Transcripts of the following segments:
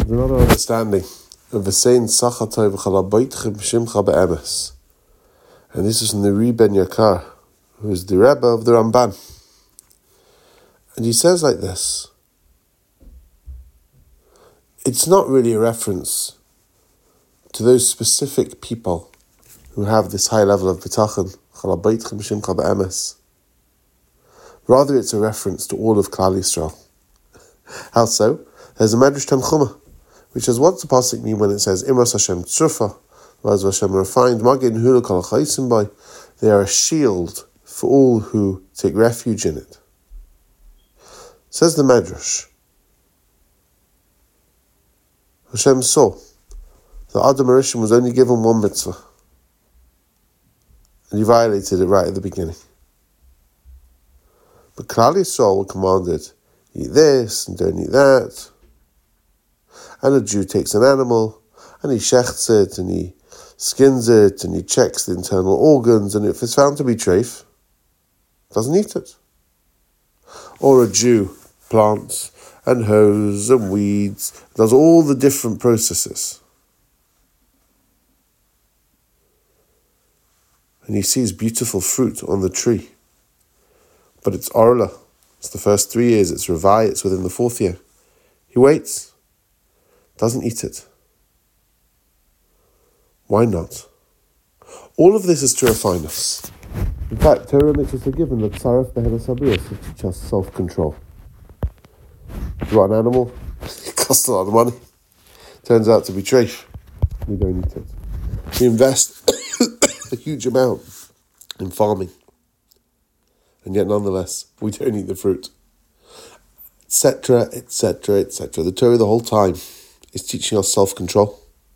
another understanding of the saying Sachatay v'chalabaytchem b'shimcha be'emes. And this is from the Rebbe Ben Yakar, who is the Rebbe of the Ramban. And he says like this: it's not really a reference to those specific people who have this high level of bitachon, chalabaytchem b'shimcha be'emes. Rather, it's a reference to all of Klal Yisrael. How so? There's a Medrash Tanchuma, which is, what's the pasuk mean when it says Imras Hashem Tzrufa, Vaz Hashem refined, Magin Hulu Kol Chaysim Bay? They are a shield for all who take refuge in it. Says the Medrash, Hashem saw that Adam HaRishon was only given one mitzvah, and he violated it right at the beginning. But Klal Yisrael were commanded, eat this and don't eat that. And a Jew takes an animal and he shechts it and he skins it and he checks the internal organs, and if it's found to be treif, doesn't eat it. Or a Jew plants and hoes and weeds, does all the different processes. And he sees beautiful fruit on the tree. But it's orla. It's the first 3 years. It's revai. It's within the 4th year. He waits. Doesn't eat it. Why not? All of this is to refine us. In fact, Torah makes us a given that tzaref behenas habriyos to teach us self-control. You want an animal? It costs a lot of money. Turns out to be treif. We don't eat it. We invest a huge amount in farming. And yet, nonetheless, we don't eat the fruit, etc., etc., etc. The Torah the whole time is teaching us self-control.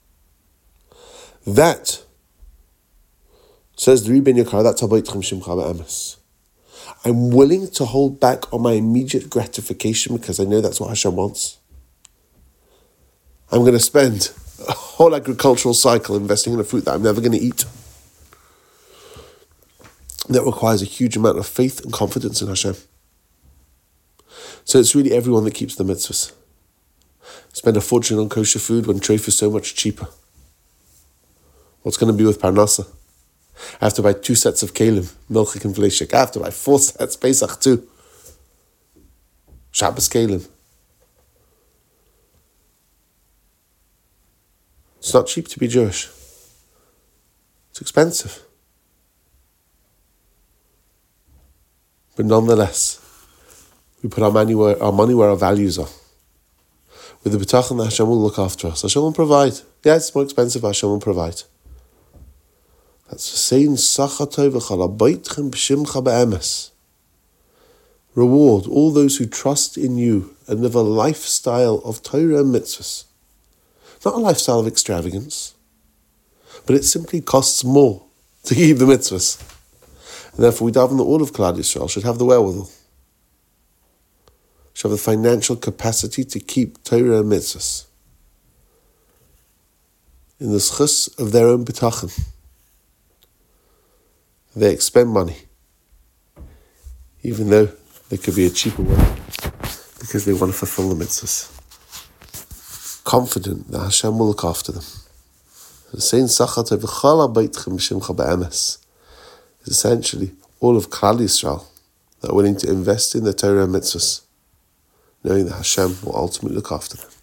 That, says the Rebbe Ben Yakar, that's habaytchem b'shimcha be'emes. I'm willing to hold back on my immediate gratification because I know that's what Hashem wants. I'm going to spend a whole agricultural cycle investing in a fruit that I'm never going to eat. That requires a huge amount of faith and confidence in Hashem. So it's really everyone that keeps the mitzvahs. Spend a fortune on kosher food when treif is so much cheaper. What's going to be with parnasa? I have to buy 2 sets of kelim, milchik and fleshik. I have to buy 4 sets, Pesach too. Shabbos kelim. It's not cheap to be Jewish. It's expensive. But nonetheless, we put our money where our values are. With the bitachon that Hashem will look after us. Hashem will provide. Yeah, it's more expensive, Hashem will provide. That's the saying, Sachatay v'chalabaytchem b'shimcha be'emes. Reward all those who trust in you and live a lifestyle of Torah and mitzvahs. Not a lifestyle of extravagance, but it simply costs more to keep the mitzvahs. And therefore we daven that all of Klal Yisrael should have the wherewithal, should have the financial capacity to keep Torah and mitzvahs in the schus of their own bitachon. They expend money, even though there could be a cheaper way, because they want to fulfill the mitzvahs, confident that Hashem will look after them. The saying Sachatay v'chalabaytchem b'shimcha be'emes is essentially all of Klal Yisrael that are willing to invest in the Torah and mitzvahs, knowing that Hashem will ultimately look after them.